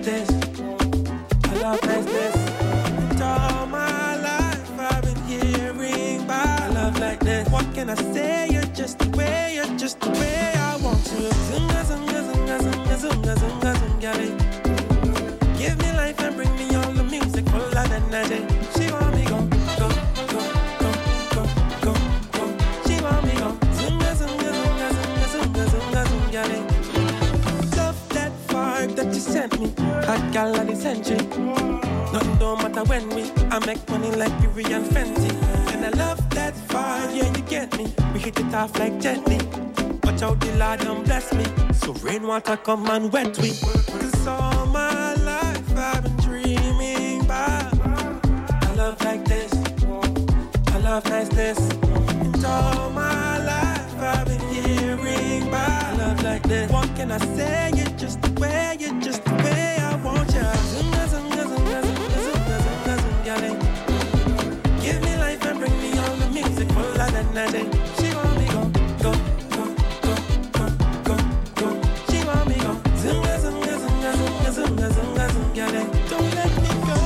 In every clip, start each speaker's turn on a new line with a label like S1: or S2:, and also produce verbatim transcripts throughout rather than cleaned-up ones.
S1: this. I love niceness. And all my life I've been hearing about love like this. What can I say? You're just the way, you're just the way I want you. Zunga, zunga, zunga, zunga, zunga, zunga, zunga. Give me life and bring me all the music full of energy. She want me go, go, go, go, go, go, go. She want me go. Zunga, zunga, zunga, zunga, zunga, zunga, zunga. Love that vibe that you sent me. Hot gal of the century. Nothing don't matter when we I make money like Yuri and Fenty. And I love that vibe, yeah, you get me. We hit it off like gently. Watch out the Lord and bless me. So rainwater come and wet we. Cause all my life I've been dreaming about I love like this. I love niceness. And all my life I've been hearing about love like this. What can I say? You're just the way, you're just the way I want you. Zunga, zunga, zunga, zunga, zunga, zunga, zunga. Give me life and bring me all the music full of energy. She want me go, go, go, go, go, go, go. She want me go. Zunga, zunga, zunga, zunga, zunga, zunga, zunga. Don't let me go.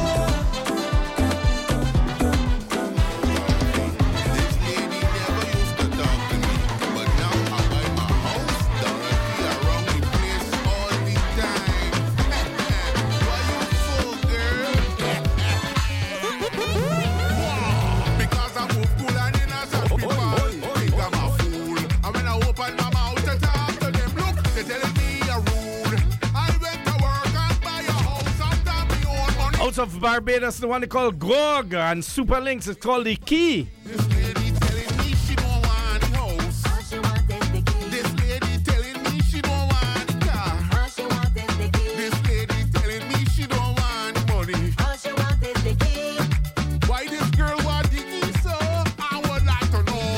S2: Out of Barbados, the one they call Gog, and Super Links is called The Key.
S3: This lady telling me she don't want the house. All she wants is the key. This lady telling me she don't want the car. All she wants is the key. This lady telling me she don't want the money. All she wants is the key. Why this girl want the key so? I would like to know.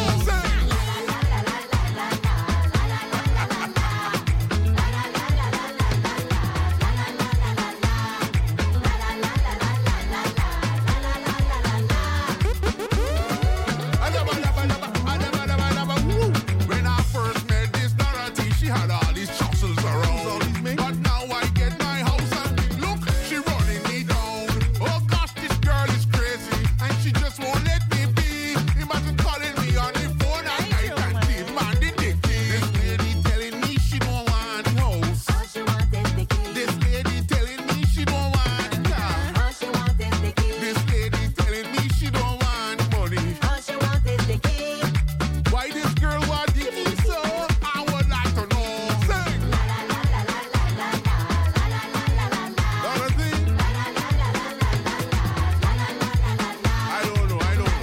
S3: When I first met this Dorothy, she had all these jostles around. But now I get my house and look, she running me down. Oh gosh, this girl is crazy, and she just won't let me be. Imagine calling me on the phone at night and demanding the key. This lady telling me she don't want the house. All she wants is the key. This lady telling me she don't want the car. All she wants is the key. This lady telling me she don't want the money. All she wants is the key. Why this girl want the key so? I would like to know. Sing. Dorothy? I don't know, I don't know.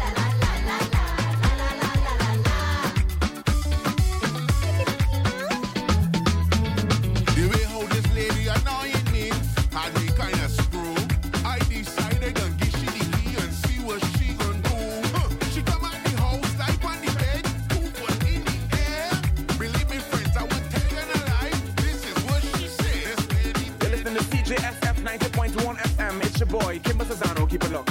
S3: The way how this lady annoying me had me kind of screw. I decided to give she the key and see what she gon' do. Huh. She come at the house, like on the bed, two foot in the air. Believe me, friends, I won't tell you no lie. This is what she said. This lady
S4: You're listening to C J S F ninety point one F M. It's your boy, Kimber Cesano. Keep it locked.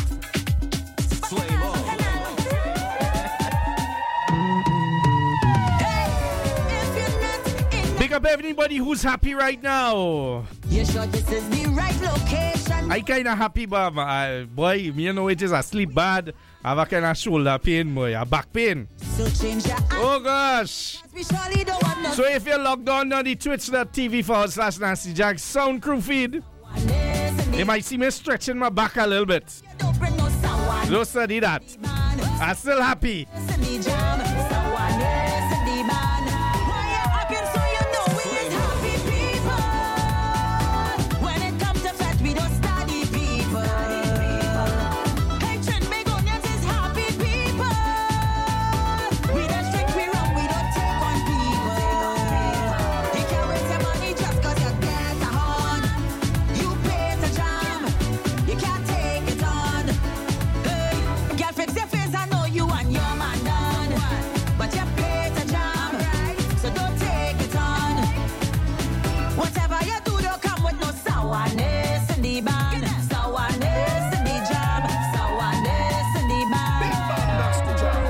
S2: Big up everybody who's happy right now.
S5: You sure this is the right location?
S2: I kinda happy, but uh, boy, you know it is a sleep bad. I have a kind of shoulder pain, boy, a back pain.
S5: So change your
S2: Oh gosh.
S5: We surely don't want no
S2: So if you're logged on on the twitch dot t v forward slash Nasty Jack sound crew feed, you might see me stretching my back a little bit.
S5: Don't bring no someone.
S2: Don't study that. I'm still happy.
S5: Listen me jam. Someone else in the man. Why you acting so you know we is happy people? When it comes to fat, we don't study people. Hey, Trent, big onions is happy people. We don't drink, we rum, we don't take on people. You can't waste your money just cause you get a horn. You pay to jam. You can't take it on. Hey, girl, fix your face, I know you and your man done. But you pay to jam. So don't take it on. Whatever you do, don't come with no sourness in the band. Sourness in the jam. Sourness in the band.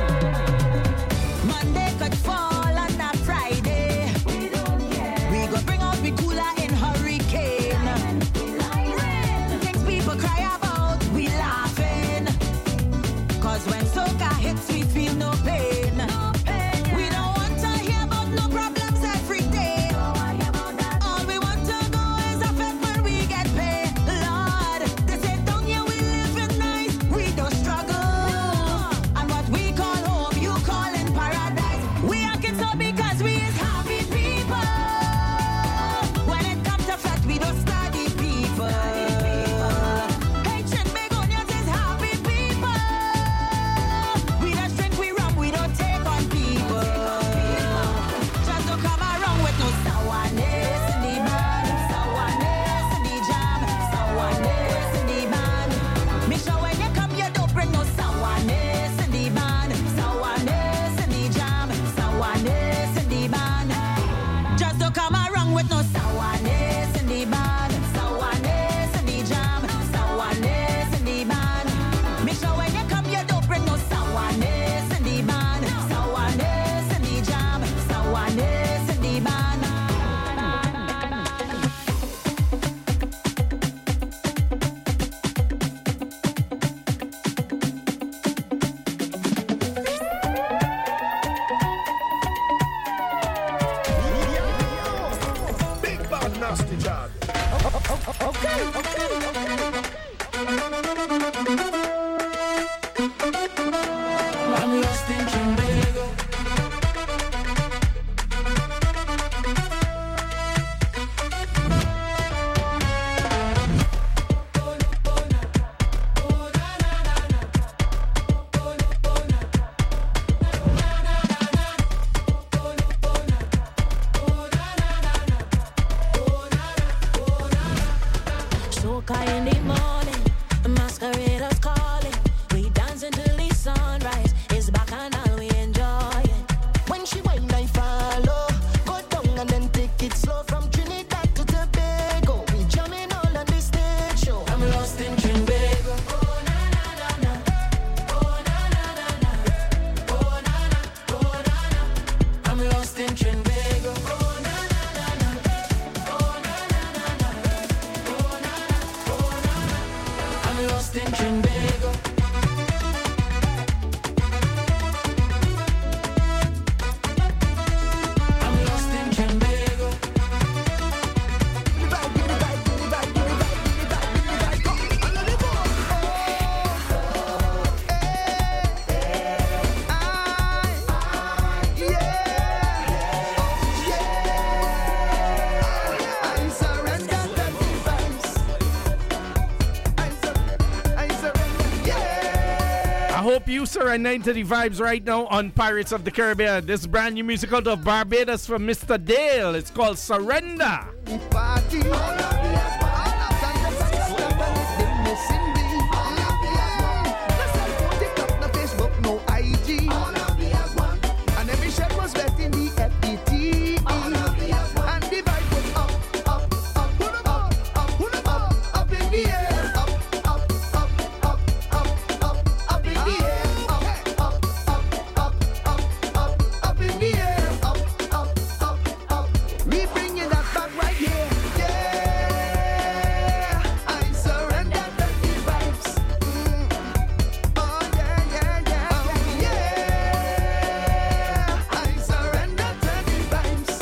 S5: Monday could fall on a Friday. We go bring out the cooler in hurricane. Okay, okay, okay. I'm lost in Trinbago.
S6: Soca in the morning, the masqueraders calling. We dance until the sunrise. It's back and all we enjoy it.
S5: When she whine, I follow. Go down and then take it slow from Trinidad to Tobago. We jamming all on the stage show.
S6: I'm lost in Trinbago. Oh na na na na. Oh na na na na. Oh na na. Oh na na. I'm lost in Trinbago. Oh na na na na. Oh na na na na. Oh na na. Oh na na. I'm lost in Trinbago. I'm lost in Trinbago.
S5: I surrender to the vibes. I sur- I surrender, yeah.
S2: I hope you surrender to the vibes right now on Pirates of the Caribbean. This brand new music out of Barbados from Mister Dale. It's called Surrender.
S5: Party. All of me as one. All of them, they missing me. All of me as one. No cell phone, TikTok, no Facebook, no I G. All of me as one. And every shirt was wet in the F E T. All of me as one. And the vibe was up, up, up, put 'em up, up, put 'em up, up in the air. Up, up, up, up, up, up, up in the air. Up, up, up, up, up, up, up in the air. Up, up, up, up. We bringing that back right here. Yeah, I surrender to the vibes. Mm. Oh yeah, yeah, yeah, yeah, yeah. I surrender to the vibes.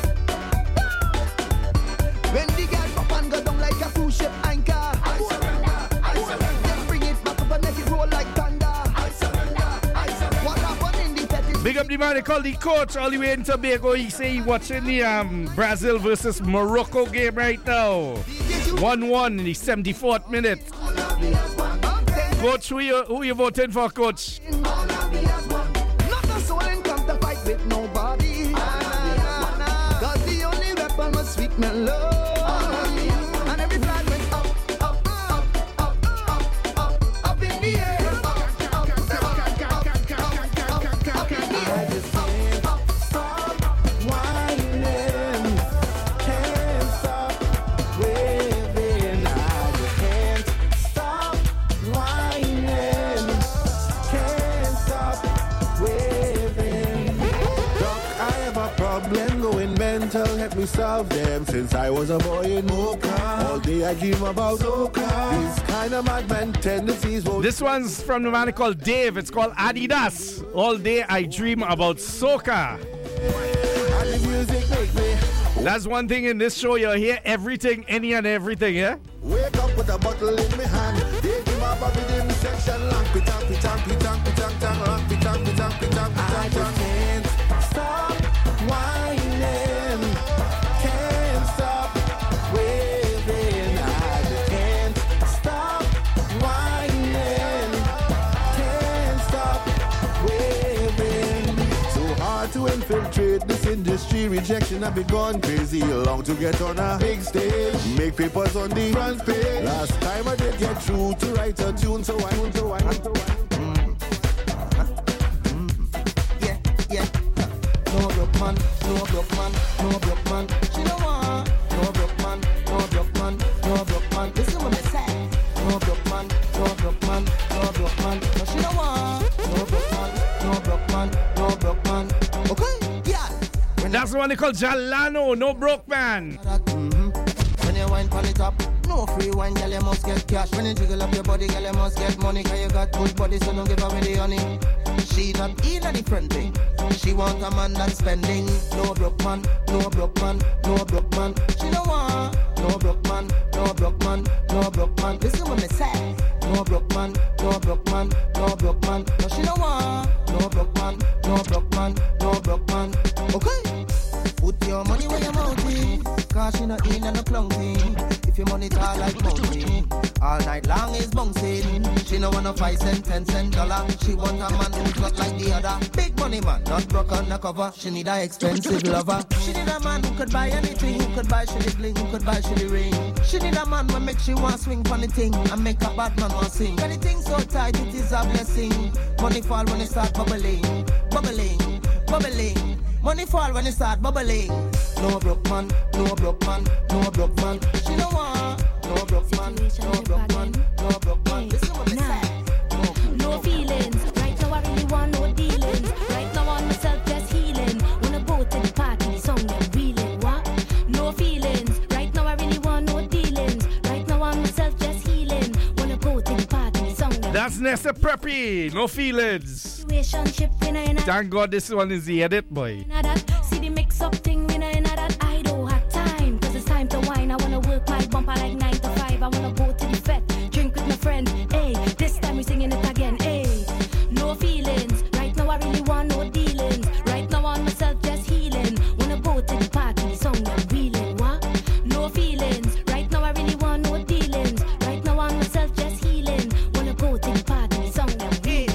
S5: When the girl pop and go down like a cruise ship anchor, I surrender, I surrender. Then bring it back up and make it roll like thunder. I surrender, I surrender. What happened in the fetish?
S2: Big up the man they call the coach all the way in Tobago. He say he watching the um, Brazil versus Morocco game right now. one one in the seventy-fourth minute. Coach, who you, who you voting for, coach?
S5: Not a soul in come to fight with nobody. Cause the only weapon was sweet melody. And every flag went up, up, up, up, up, up, up in the air. Up, up, up, up, up, up in the air. Up, up, stop whining. Can't stop waving. I just can't stop whining. Can't stop waving.
S3: Doc, I have a problem going mental. Help me solve them. Since I was a boy in Mocha, all day I dream about Soca. These kind of madman tendencies won't.
S2: This one's from the man called Dave. It's called Adidas. All day I dream about soca.
S3: And the music make me
S2: That's one thing in this show. You'll hear everything, any and everything, yeah?
S3: wake up with a bottle in my hand. They give my body in section. Lamp it up, it up, it up, it up, it up, lamp it up, it up, it up, it up.
S5: I just can't stop whining. Can't stop waving. I just can't stop whining. Can't stop waving.
S3: So hard to infiltrate this industry. Rejection have been gone crazy. Long to get on a big stage. Make papers on the front page. Last time I did get through to write a tune, so I want to I want to
S5: Yeah, yeah. No broke man, no broke man, no broke man. She no want. No broke man, no broke man, no broke man. Listen what me say. No broke man, no broke man, no broke man. No, she no want. No broke man, no broke man, no broke man. Okay, yeah.
S2: That's the one they call Jalano, no broke man.
S5: Mm-hmm. When you wine pon the top, no free wine, girl, you must get cash. When you jiggle up your body, girl, you must get money. Cause you got good body, so don't give away the honey.
S7: She not in any friend thing. She want a man that's spending. No broke man, no broke man, no broke man. She no want no broke man, no broke man, no broke man. Listen what me say. No broke man, no broke man, no broke man. No, she no want no broke man, no broke man, no broke man. Okay. Put your money where your mouth is, cause she not in and no clunking. If your money tall like mountain, all night long is bouncing. She no want no five cent, ten cent dollar. She want a man who's not like the other. Big money man, not broke on the cover. She need a expensive lover. She need a man who could buy anything, who could buy shitty bling, who could buy shitty ring. She need a man who make she want swing funny thing and make a bad man want sing. Anything so tight, it is a blessing. Money fall when it start bubbling, bubbling, bubbling. Money fall when it start bubbling. No broke man, no broke man, no broke man. She no want no broke man, no broke man, no broke man. Listen what me say.
S8: No feelings. Right now I really want no dealings. Right now I'm myself just healing. Wanna go to the party, the song them reeling. What? No feelings. Right now I really want no dealings. Right now I'm myself just healing. Wanna go to the party, the song them.
S2: That's Nessa Preppy. No feelings. Thank God this one is the edit, boy.
S8: See the mix up thing, we know that I don't have time. Cause it's time to wine. I wanna work my bumper like nine to five. I wanna go to the fete, drink with my friends. Hey, this time we singing it again. Hey, no feelings. Right now I really want no dealings. Right now on myself just healing. Wanna go to the party, the song I'm reeling. What? No feelings. Right now I really want no dealings. Right now on myself just healing. Wanna go to the party, the song I'm reeling.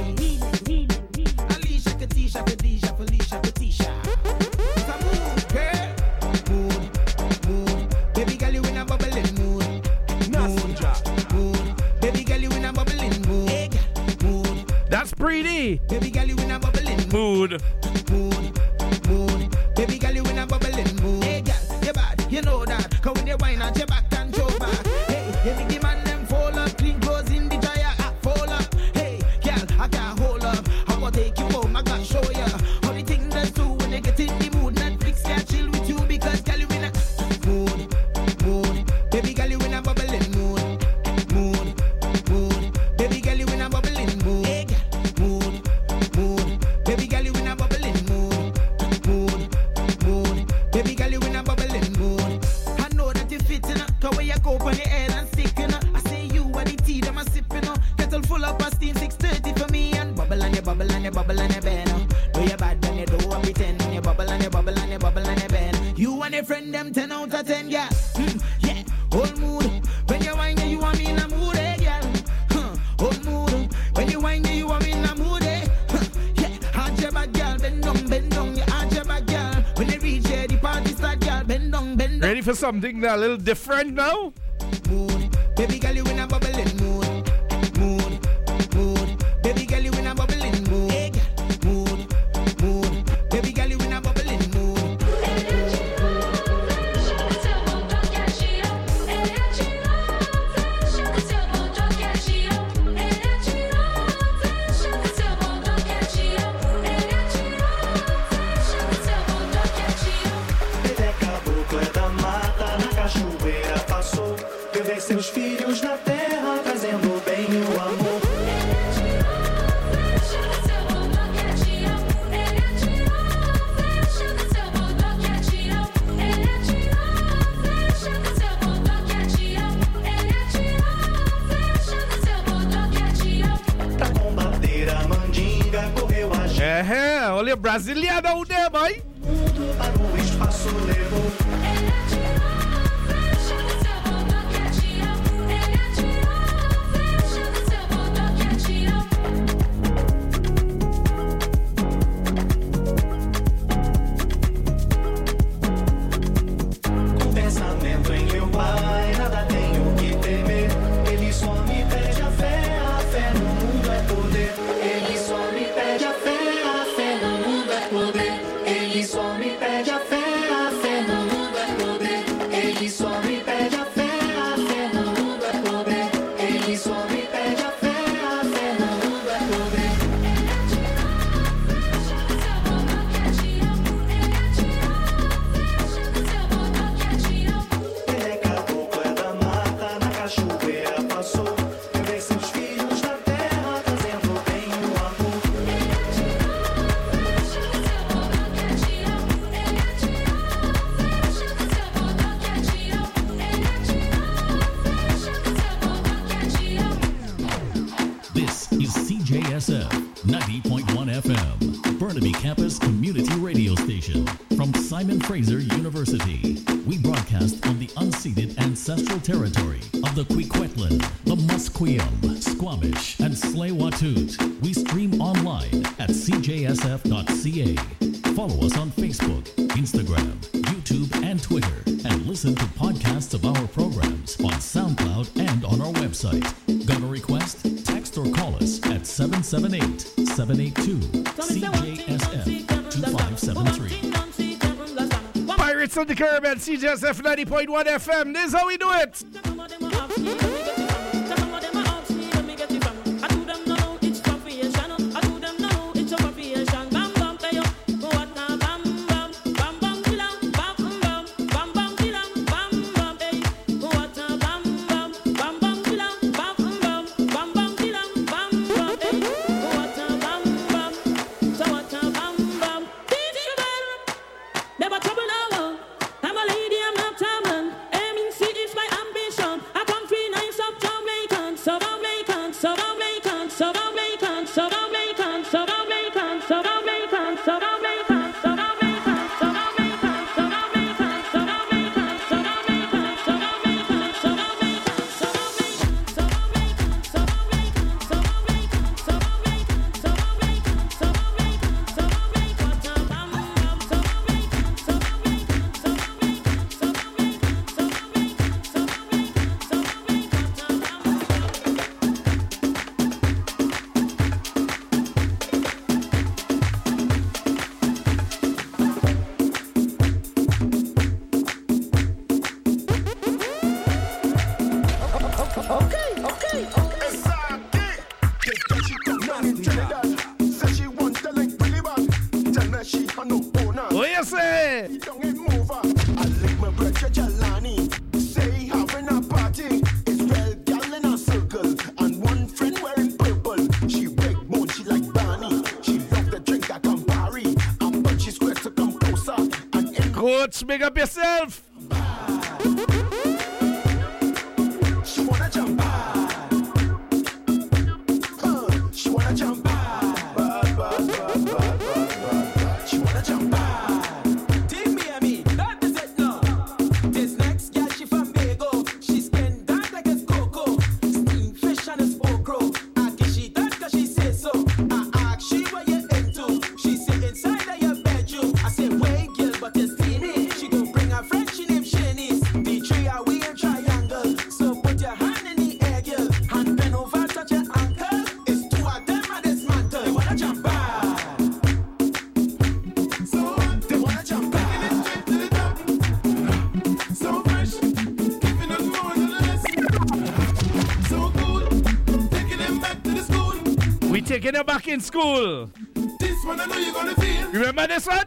S2: That's pretty.
S7: Baby girl, you in a bubbling
S2: mood.
S7: Mood, mood. Baby girl, you in a bubbling mood. Hey girl, you bad, you know that. Cause when you wine and you back and show back. Hey, hey, big man them fall up, clean clothes in the dryer, ah, fall up. Hey, girl, I can't hold up. I gonna take you home, I gotta show ya. All the things that's do when you get in the mood. Netflix can't chill with you because girl, you in a mood, mood. Baby girl, you in a bubbling mood, mood, mood. Baby girl, you in a bubbling mood. Hey, mood, mood. Baby girl, you in a bubbling mood, mood, mood. Baby girl, you in a bubbling mood. I know that you fit in, cause when you go on the air and stick in, I say you are the tea them a sipping, kettle full up of steam, six thirty for me, and bubble and you bubble and you bubble and you bend. Do you bad when you do what pretend, you bubble and you bubble and you bubble and you bend. You and your friend them ten out of ten, yeah, mm, yeah, whole mood. When you whine, you want me in a mood, eh, girl, huh, whole mood. When you whine, you want me in a mood, eh, huh, yeah, hard your back, girl, bend down, bend down, you hard your back, girl. When you reach here, the party start, girl, bend down, bend down.
S2: Ready for something a little different now?
S7: Mood, baby girl, you in a bubbling mood, mood, mood. Baby girl, you in a bubbling mood, hey, girl, mood, mood. Baby girl, you in a bubbling mood.
S9: Seus filhos na terra, trazendo bem o amor. Pra combater a mandinga, correu a gente.
S2: É, olha, brasiliano out there, boy.
S9: Mundo para o espaço levou.
S6: Ele só me pede a fé, a fé no mundo é
S10: ninety point one F M, Burnaby Campus Community Radio Station. From Simon Fraser University, we broadcast on the unceded ancestral territory of the Kwikwetlan, the Musqueam, Squamish, and Tsleil-Waututh. We stream online at c j s f dot c a. Follow us on Facebook, Instagram, YouTube, and Twitter, and listen to podcasts of our programs on SoundCloud and on our website. Got a request? Text or call us at seven seven eight, seven eight two, C J S F two five seven three.
S2: Pirates of the Caribbean, C J S F ninety point one F M. This is how we do it. Big up yourself.
S11: She wanna jump high. Uh, she wanna jump high. Bad, bad, bad, bad, bad, bad, bad. She wanna jump high. Team Miami, that is it now. This next girl, she from Bago. She spin that like it's cocoa. Steam fish and a spoke crow. I guess she that cause she say so. I ask she what you into. She sit inside of your bedroom. I say, wait, girl, but it's steamy. Friend, she named Shanice. The three are we in triangle. So put your hand in the air, girl. Hand bend over, touch your ankle. It's two of them at this mantle. They wanna jump back. So they wanna jump back. Taking it straight to the top. So fresh, giving us more than less. So good, taking them back to the school.
S2: We taking them back in school.
S11: This one I know you're gonna feel.
S2: Remember this one?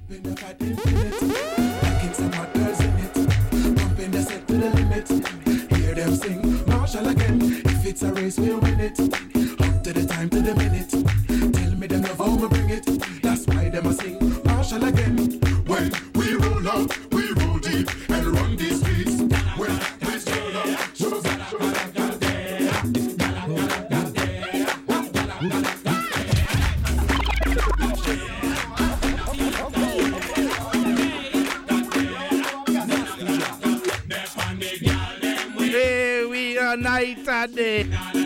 S11: Sing Marshall again. If it's a race, we'll win it. Up to the time, to the minute. Tell me them love how we bring it. That's why them a sing Marshall again. When we roll out, we roll deep and run these streets. When we stroll up, show
S2: night and day.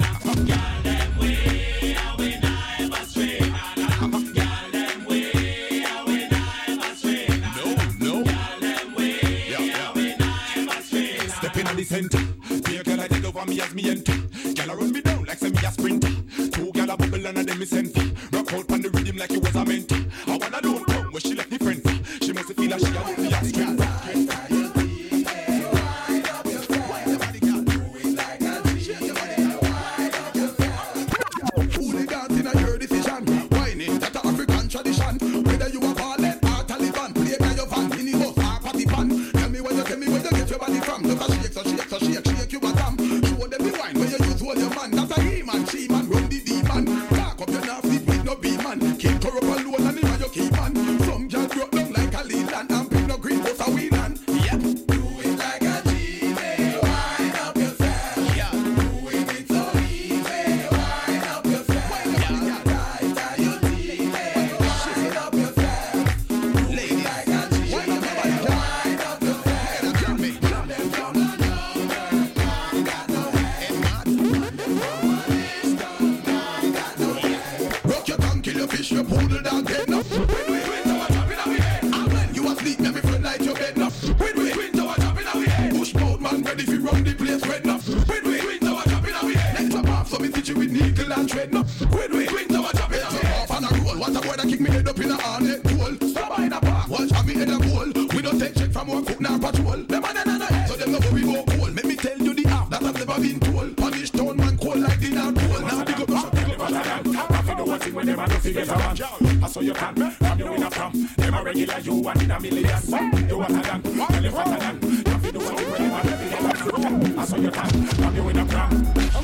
S3: Stepping on the center, dear girl, I take over me as me enter. Girl, I run me down like say me a sprinter. Two girl a bubble and a them me send for. Rock out on the rhythm like it was a mentor. I wanna don't come where she left the friend for. She must feel like she a with me a strength. Shake, shake your body from. Show them the wine when you use all your man. That's a he man, she man, run the demon. Talk up your nasty with nickel and tread. No, when we win, now I drop it off on a roll. What a boy that kick me head up in a harness pool. Stop by the park, watch have me in a bowl. We don't take check from one foot nor patrol. Them man and head, so them know we go cool. Let me tell you the half that I've never been told. Punish town man cold like the North Pole. Now big up shop, never stand. Nothing do one thing when them a do figures around. I saw you can, from you in a from. Them a regular you one in a million. You what I done, tell you what I done. Nothing do one thing when them a do figures around. I saw you can, from you in a from.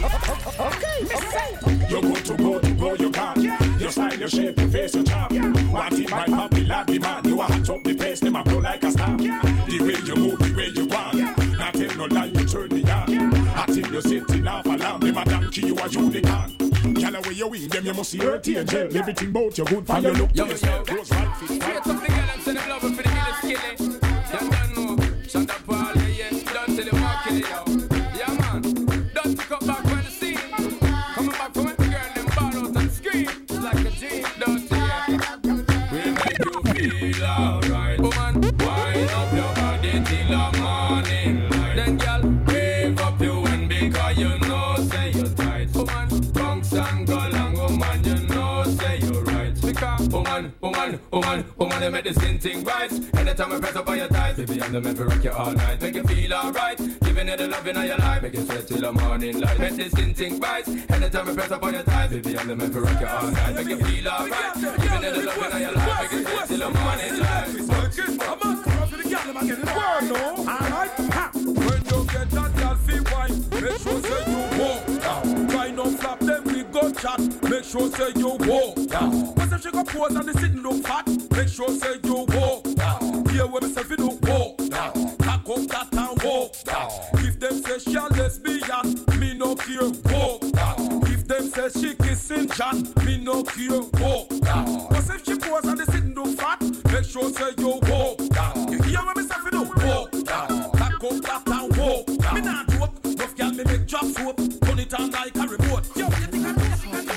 S3: Okay, you're good to go, to go you can. Your style, your shape, your face, your charm. One thing right pop, the lad, the man. You a hot up the place, them a blow like a star. The way you move, the way you want. Not tell no lie, you turn the arm. Until you sit in half alarm, them a donkey, you a unicorn. Can away you win, them you must see dirty and jail. Everything about you good for your look. You yourself, goes right fit. Straight up the girl and send them love for the middle skillet. You don't know, shut up all the yeah. Don't tell them walk in it out. Yeah man, don't pick up back when the scene. Coming back from when the girl them ball out and scream. It's like a dream, don't you yeah. We make you feel alright. Woman, wind up your body till the morning light. Then girl, wave up your hand because you know say you're tight. Woman, and go along, woman, you know, say you're right. Because woman, woman, woman, woman, they make this skin thing right. Anytime I press up on your thighs, baby, I'm the man for rock you all night. Make you feel alright, giving you the love in your life. Make you sweat till the morning light. Make this skin thing right. Anytime I press up on your thighs, baby, I'm the man for rock you all night. Make you feel alright, giving you the love in your life. Make you sweat till the morning light. I'm a girl for the girl, I'm getting the word, no? Alright, ha! When you get that girl, feel wine, make sure say you walk down. Try not flap them. Go chat, make sure say you walk down. But if she go pose and the sitting look fat, make sure say you walk down. Here where myself you don't walk down. Cock up that and walk down. If them say she a lesbian, me no care, walk down. If them say she kissing John, me no care, walk down. But if she pose and the sitting look fat, make sure say you walk down. You hear where myself you don't walk down. Cock up that and walk down. Me not joke, enough girl me make drop soap, turn it on like a remote. Yo, you think I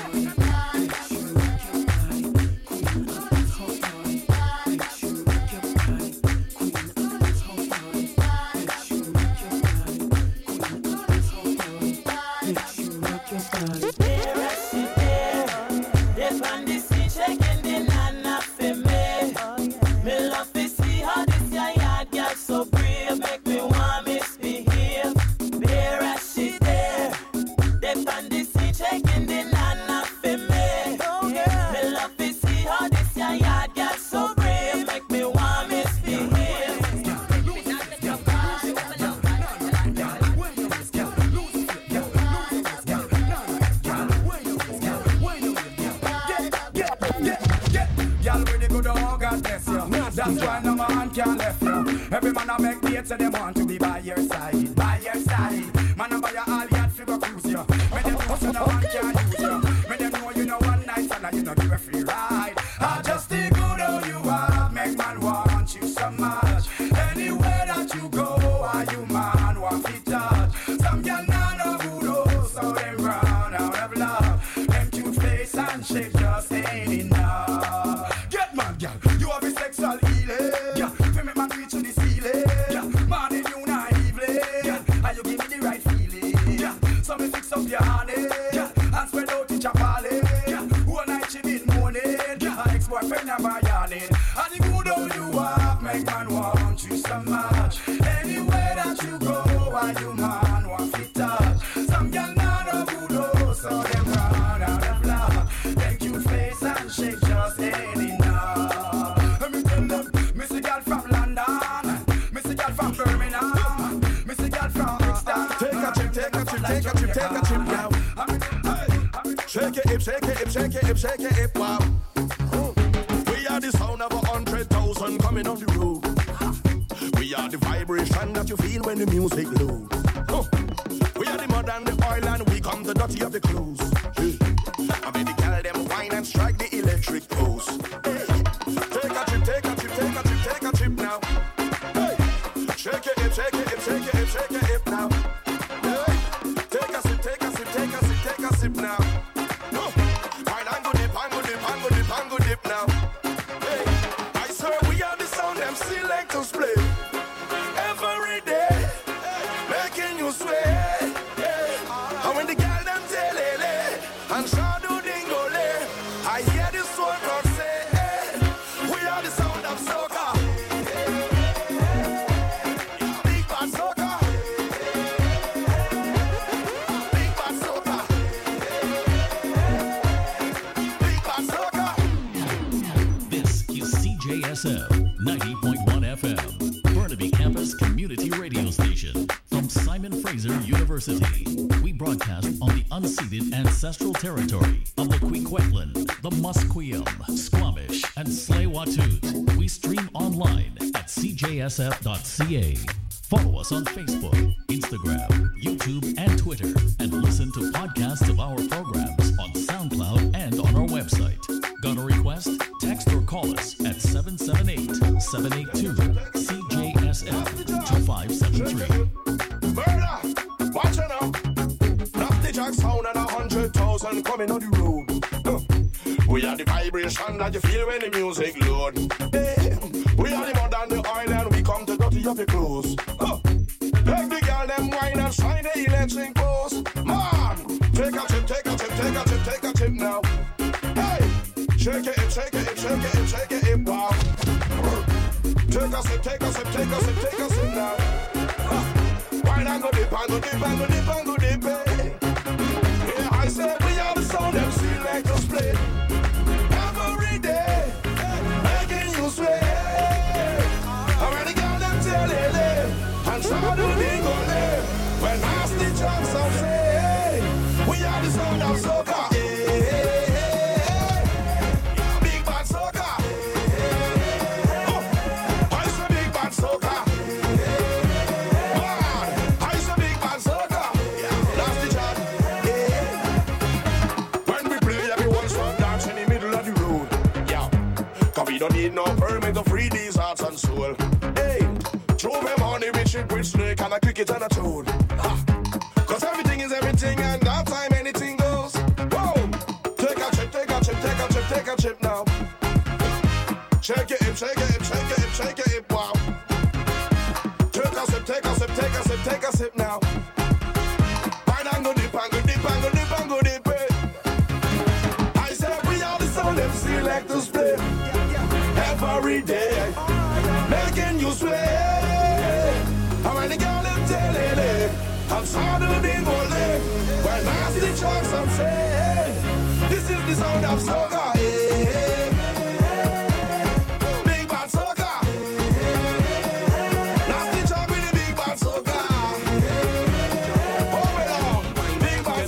S3: that's why no man can left you. Every man a make dates and they want to be by your side, by your side. Man a buy a all yacht figure cruise you. When them know so no man can use you. When them know you know one night and you know give a free ride. I just think good how you are, make man want you so much. Anywhere that you go, are you man want to touch. Some girl not no good oh, so they run out of love. Them cute face and shape just ain't enough. Get man, girl, you have a sexual healing. Yeah, feel me man reach to the ceiling. Yeah, man in you naively. Yeah, and you give me the right feeling. Yeah, so me fix up your honey. Yeah, and spread out in Chapali. Yeah, one night she been moaning. Yeah, her ex-boyfriend never yarning. And the good old you have make man want you so much. Anywhere that you go, why you man want to touch. Some girl not a good old, so them run out of love. Them cute face and shape just ain't enough. Let me tell them, miss a girl from London, miss a girl from Birmingham, miss a girl from Brixton. Take a trip, take a trip, take a trip, take a trip now. Shake your hip, shake your hip, shake your hip, shake your hip, wow. We are the sound of a hundred thousand coming on the road. We are the vibration that you feel when the music loads. We are the mud and the oil and we come the dirty of the clothes. I made the girl them wine and strike the electric pose. Hey. Take a trip, take a trip, take a trip, take a trip now. Hey. Shake your hip, shake your hip, shake your hip, shake your hip now. Hey. Take a sip, take a sip, take a sip, take a sip now. Oh. Wine and go dip, and go dip, and go dip, and go dip now. Hey. I swear we are the sound them selectors play every day, making you sweat. And when the girl them tell it, and Shadow Dingole. I hear the soul crowd say, hey, we are the sound of soca. Big bad soca. Big bad soca. Big bad soca.
S10: This is C J S F ninety point one F M, Burnaby Campus Community Radio Station. From Simon Fraser University, we broadcast on the unceded ancestral territory of the Kwikwetlan, the Musqueam, Squamish, and Tsleil-Waututh. We stream online at c j s f dot c a. Follow us on Facebook, Instagram, YouTube, and Twitter, and listen to podcasts of our programs on SoundCloud and on our website. Got a request? Text or call us at seven seven eight, seven eight two, C J S F two five seven three.
S3: Murder! Watch it now! Knock the jack sound and a hundred thousand coming on the road. Huh. We are the vibration that you feel when the music load. Hey, we are the mud and the oil and we come to dirty up your clothes. Huh. Make the girl them wine and shine the electric post. Man, take a tip, take a tip, take a tip, take a tip now. Hey, shake it, shake it, shake it, shake it, shake it, wow. Take a sip, take a sip, take a sip, take a sip now. Huh. Wine and go dip, and go dip, and go dip, and go dip, eh. Yeah, I said we are the sound them see like us play. Every day, making you sway. And when the girl them tell it, and Shadow Dingole, when nasty jumps out say, we are the sound of soca. Big bad soca. Oh, I say big bad soca. Man, I say big bad soca. Nasty jump. When we play, everyone stop dance in the middle of the road. Yeah, cause we don't need no permit to free these hearts and soul. Hey, throw them on the rich with snake and a cricket and a toad. Ha. Cause everything is everything and that time anything goes. Whoa, take a chip, take a chip, take a chip, take a chip now. Shake it, shake it, shake it, shake it, wow. Take a sip, take a sip, take a sip, take a sip now. Wine and go dip, and go dip, and go dip, and go dip, eh. I said we are the sound them select to play. Every day, making you sway. And when the girl them tell it, I'm Shadow Dingole. When nasty trucks I'm saying, this is the sound of soca.